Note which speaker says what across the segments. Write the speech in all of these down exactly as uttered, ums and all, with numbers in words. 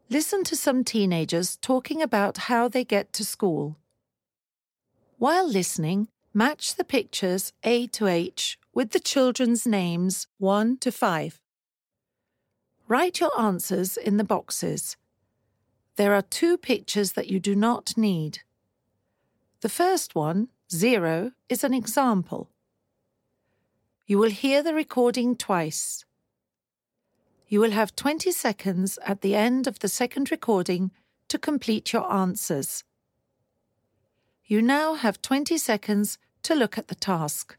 Speaker 1: Listen to some teenagers talking about how they get to school. While listening, match the pictures A to H with the children's names one to five. Write your answers in the boxes. There are two pictures that you do not need. The first one, zero, is an example. You will hear the recording twice. You will have twenty seconds at the end of the second recording to complete your answers. You now have twenty seconds to look at the task.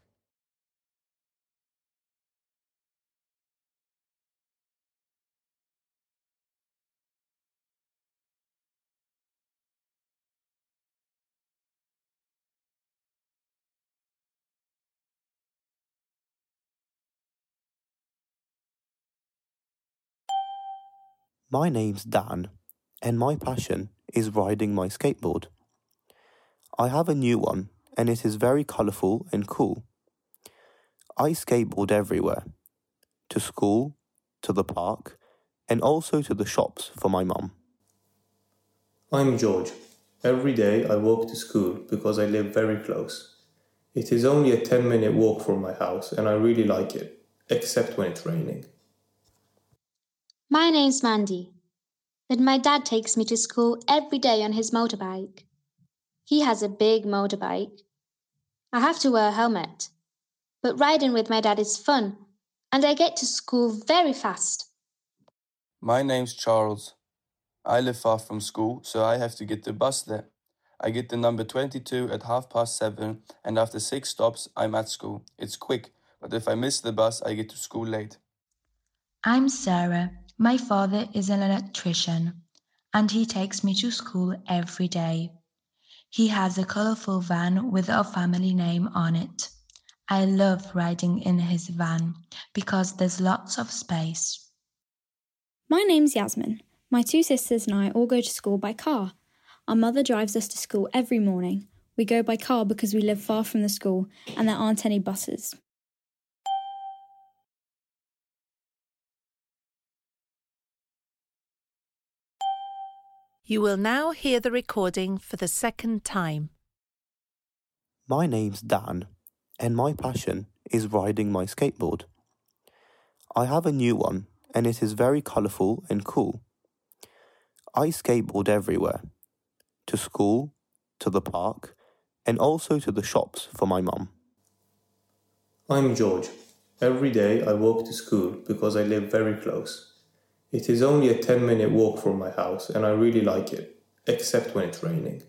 Speaker 2: My name's Dan, and my passion is riding my skateboard. I have a new one, and it is very colourful and cool. I skateboard everywhere, to school, to the park, and also to the shops for my mum.
Speaker 3: I'm George. Every day I walk to school because I live very close. It is only a ten minute walk from my house and I really like it, except when it's raining.
Speaker 4: My name's Mandy, and my dad takes me to school every day on his motorbike. He has a big motorbike. I have to wear a helmet, but riding with my dad is fun, and I get to school very fast.
Speaker 5: My name's Charles. I live far from school, so I have to get the bus there. I get the number twenty-two at half past seven, and after six stops, I'm at school. It's quick, but if I miss the bus, I get to school late.
Speaker 6: I'm Sarah. My father is an electrician, and he takes me to school every day. He has a colourful van with our family name on it. I love riding in his van because there's lots of space.
Speaker 7: My name's Yasmin. My two sisters and I all go to school by car. Our mother drives us to school every morning. We go by car because we live far from the school and there aren't any buses.
Speaker 1: You will now hear the recording for the second time.
Speaker 2: My name's Dan, and my passion is riding my skateboard. I have a new one, and it is very colourful and cool. I skateboard everywhere, to school, to the park, and also to the shops for my mum.
Speaker 3: I'm George. Every day I walk to school because I live very close. It is only a ten minute walk from my house and I really like it, except when it's raining.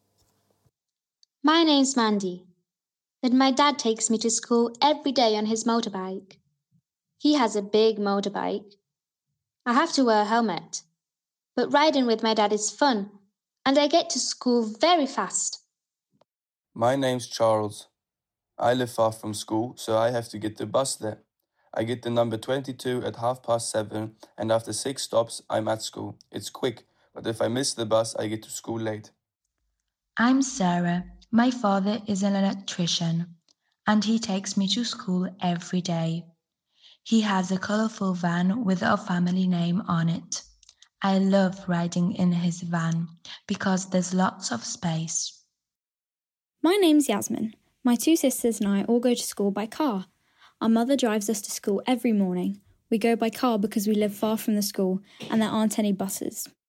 Speaker 4: My name's Mandy, and my dad takes me to school every day on his motorbike. He has a big motorbike. I have to wear a helmet, but riding with my dad is fun, and I get to school very fast.
Speaker 5: My name's Charles. I live far from school, so I have to get the bus there. I get the number twenty-two at half past seven, and after six stops, I'm at school. It's quick, but if I miss the bus, I get to school late.
Speaker 6: I'm Sarah. My father is an electrician, and he takes me to school every day. He has a colourful van with our family name on it. I love riding in his van because there's lots of space.
Speaker 7: My name's Yasmin. My two sisters and I all go to school by car. Our mother drives us to school every morning. We go by car because we live far from the school and there aren't any buses.